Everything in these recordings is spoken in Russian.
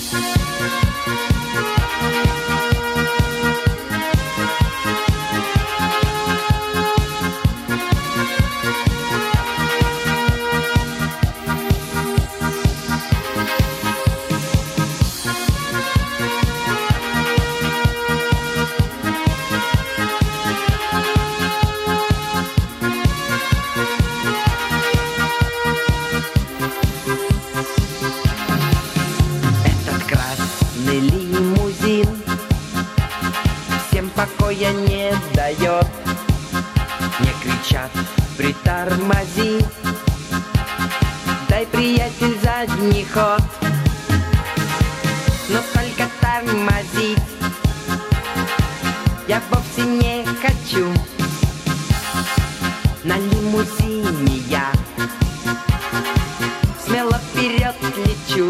Лимузин всем покоя не дает. Мне кричат: притормози, дай, приятель, задний ход. Но только тормозить я вовсе не хочу. На лимузине я смело вперед лечу.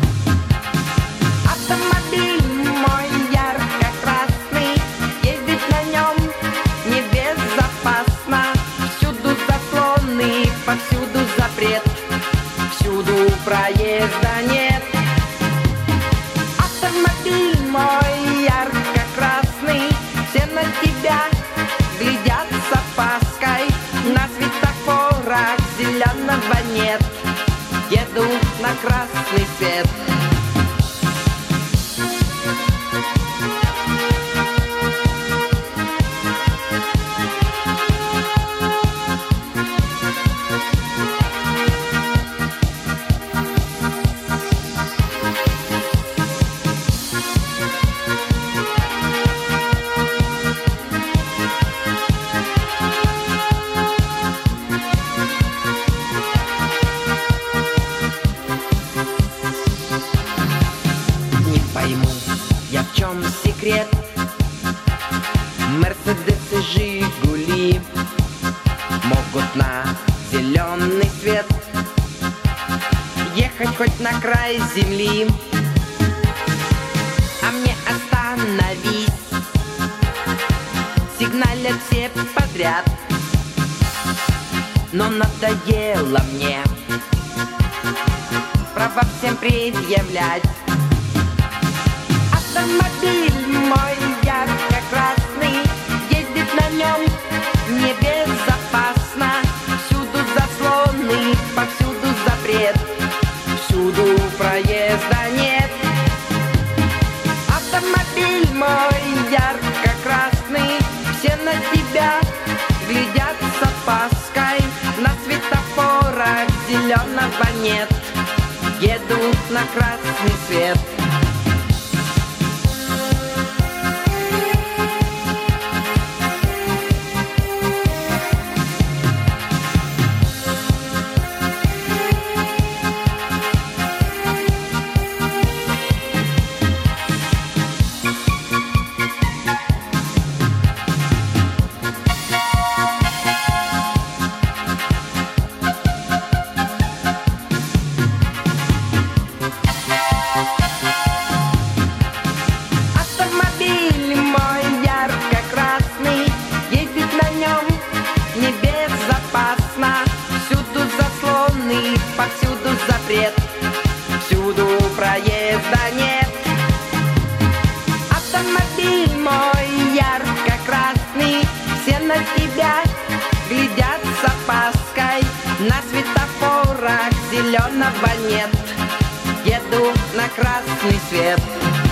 Автомобиль мой ярко-красный, ездить на нем небезопасно. Всюду заслоны, повсюду запрет, всюду проезда нет. Автомобиль мой ярко-красный, все на тебя глядят с опаской. На светофорах зеленого нет, еду на красный свет. Пойму я, в чем секрет. Мерседесы, Жигули могут на зеленый свет ехать хоть на край земли. А мне остановись, сигналят все подряд. Но надоело мне права всем предъявлять. Автомобиль мой ярко-красный, ездить на нем небезопасно. Всюду заслоны, повсюду запрет, всюду проезда нет. Автомобиль мой ярко-красный, все на тебя глядят с опаской. На светофорах зеленого нет, еду на красный свет. Повсюду запрет, всюду проезда нет. Автомобиль мой ярко-красный, все на тебя глядят с опаской. На светофорах зеленого нет, еду на красный свет.